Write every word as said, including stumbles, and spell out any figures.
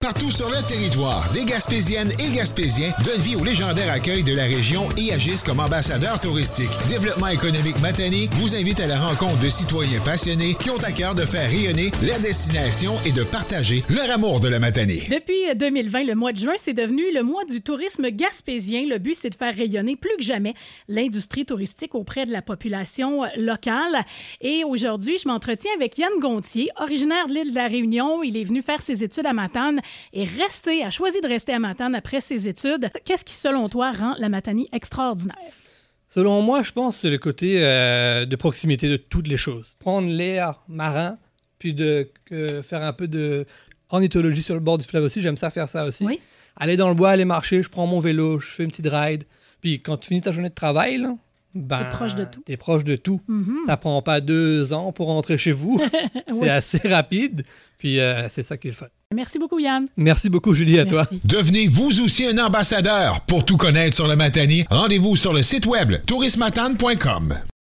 partout sur le territoire. Des Gaspésiennes et Gaspésiens donnent vie au légendaire accueil de la région et agissent comme ambassadeurs touristiques. Développement économique Matane vous invite à la rencontre de citoyens passionnés qui ont à cœur de faire rayonner la destination et de partager leur amour de la Matanée. Depuis deux mille vingt, le mois de juin, c'est devenu le mois du tourisme gaspésien. Le but, c'est de faire rayonner plus que jamais l'industrie touristique auprès de la population locale. Et aujourd'hui, je m'entretiens avec Yann Gontier, originaire de l'île de la Réunion. Il est venu faire ses études à Matane et resté, a choisi de rester à Matane après ses études. Qu'est-ce qui, selon toi, rend la Matanie extraordinaire? Selon moi, je pense que c'est le côté euh, de proximité de toutes les choses. Prendre l'air marin, puis de euh, faire un peu de ornithologie sur le bord du fleuve aussi. J'aime ça faire ça aussi. Oui. Aller dans le bois, aller marcher, je prends mon vélo, je fais une petite ride. Puis quand tu finis ta journée de travail, là, ben, t'es proche de tout. T'es proche de tout. Mm-hmm. Ça prend pas deux ans pour rentrer chez vous. Oui. C'est assez rapide. Puis euh, c'est ça qui est le fun. Merci beaucoup, Yann. Merci beaucoup, Julie, à Merci. toi. Devenez vous aussi un ambassadeur. Pour tout connaître sur la Matanie, rendez-vous sur le site web tourisme matane point com.